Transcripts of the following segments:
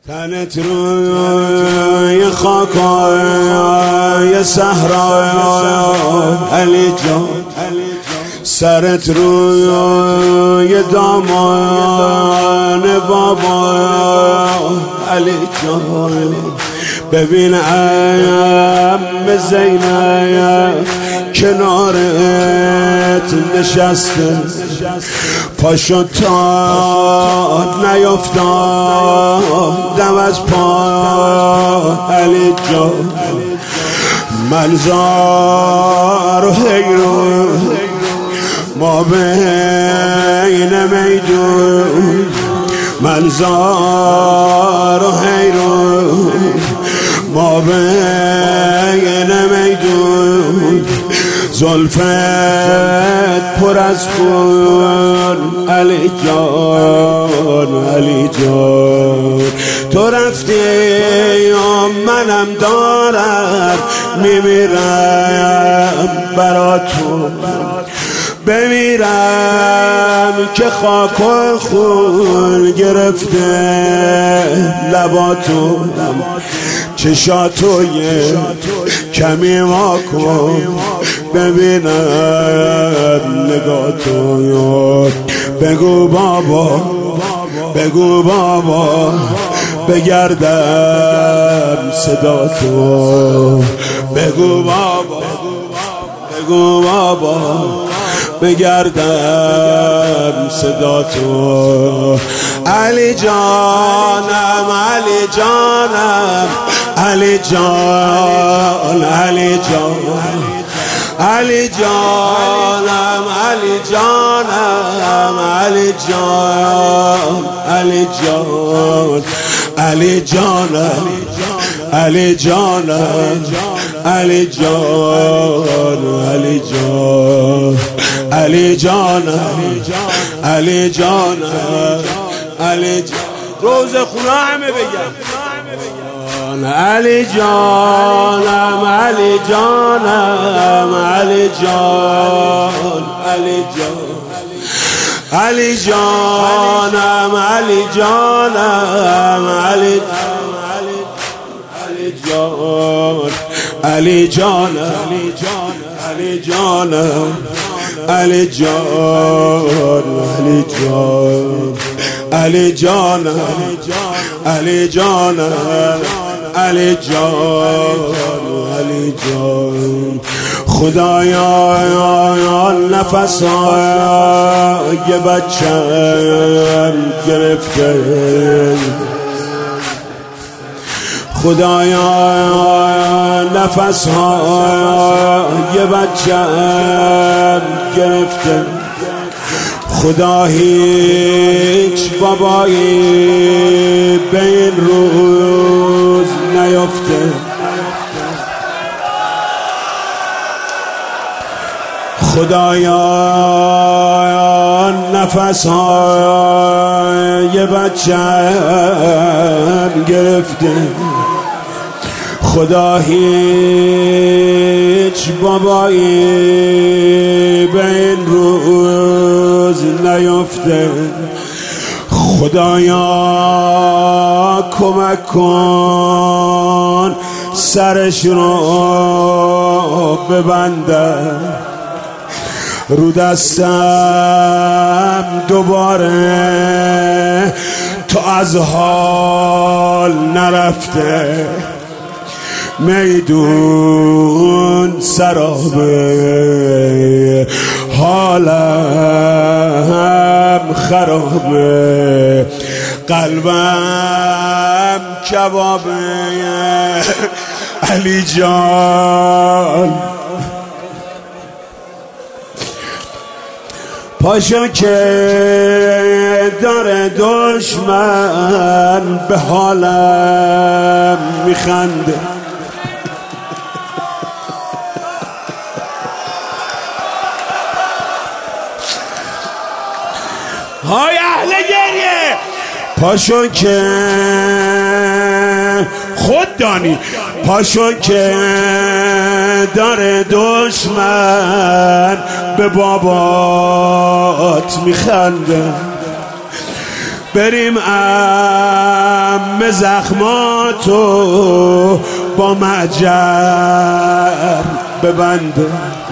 تنت روی خاکای صحرا علی جان، سرت روی دامان بابا علی جان. ببین عم زینب کنارت نشسته، پاشو تا نیفتاد دم از پا علی جان. منظار و حیرون ما بین میدون، منظار و حیرون ما بین میدون. زلفت پر از خون علی جان، علی جان. تو رفتی یا منم دارم میمیرم برا تو، بمیرم که خاک و خون گرفته لباتو. چشاتو یه کمی ما کن ببینم نگاتو. بگو بابا، بگو بابا بگردم صداتو. بگو بابا، بگو بابا بگردم صداتو. علی جانم، علی جانم، علی جان، علی جان، علی جانم، علی جانم، علی جان، علی جان، علی جانم، علی جانم، علی جان، علی جان، علی جانم، علی جانم، علی جان. روز خونه همه بگم علی جانم، علی جانم، علی جان، علی جان، علی جانم، علی جانم، علی جان، علی جانم، علی جانم، علی جان، علی جان، علی جانم، علی جانم، علی جان، علی جان. خدایا نفسای بچم گرفته، خدایا نفسهای بچم گرفته. خدا هیچ بابایی به این روز نیفته. خدایا نفسهای بچم گرفته. خدا هیچ بابایی به این روز نیفته. خدایا کمک کن سرش رو ببندم، رو دستم دوباره تو از حال نرفته. میدون سرابه حالم خرابه، قلبم کبابه علی جان. پاشو که داره دشمن به حالم میخنده. های اهل گریه پاشو که خود دانی، پاشو که داره دشمن به بابات میخنده. بریم ام زخماتو با معجر ببنده.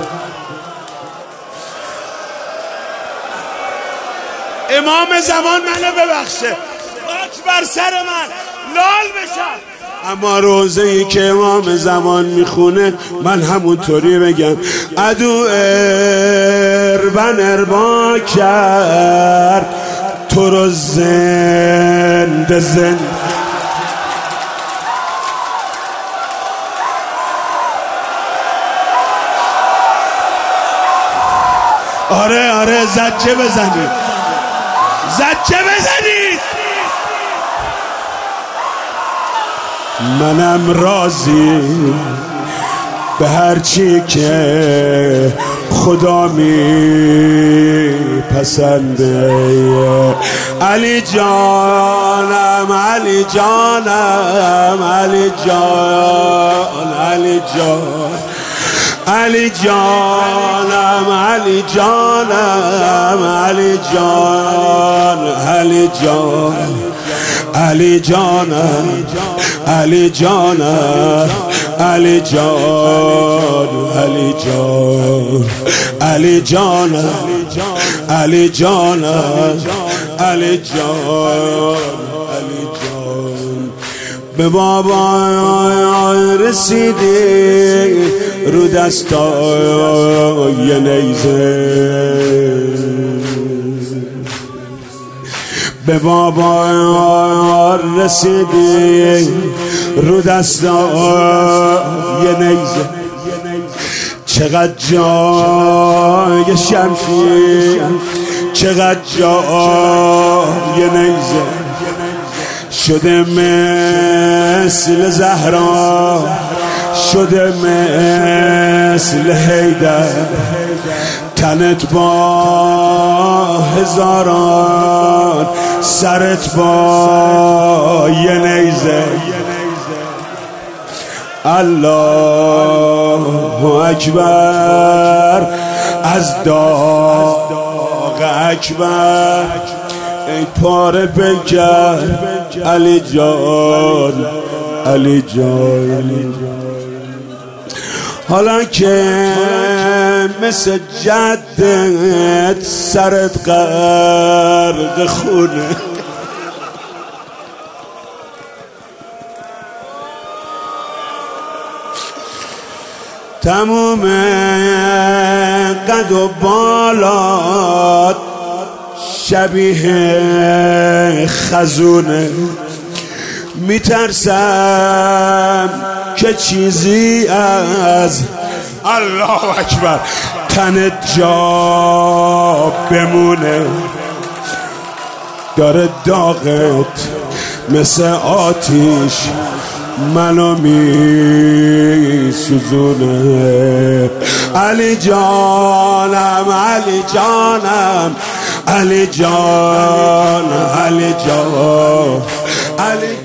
امام زمان منو ببخشه، خاک بر سر من لال بشم. اما روزه‌ای که امام زمان میخونه من همونطوری بگم عدو اربن اربا کرد تو رو زنده زنده. آره زجه بزنید، زجه بزنید. منم راضی به هر چی که خدا میپسنده. علی جانم علی جانم علی جان علی جان علی جانم علی جانم علی جان علی جان علی جانم علی جانم علی جان علی جان علی جانم علی جانم علی جان علی جان. به بابا رسیدی رو دستای نیزه، به بابا رسیدی رو دستای نیزه. چقدر جای شمشیر، چقدر جای نیزه شده مثل زهرا، شده مثل حیدر. تنت با هزاران، سرت با یه نیزه. الله اکبر از داغ اکبر، ای پاره پیکر علی جان علی جان. حالا که مثل جدت سرت غرق خونه، تموم قد و بالات شبیه خزونه. میترسم که چیزی از الله اکبر تنت جا بمونه. داره داغت مثل آتیش منو میسوزونه. علی جانم علی جانم علی جان علی جان علی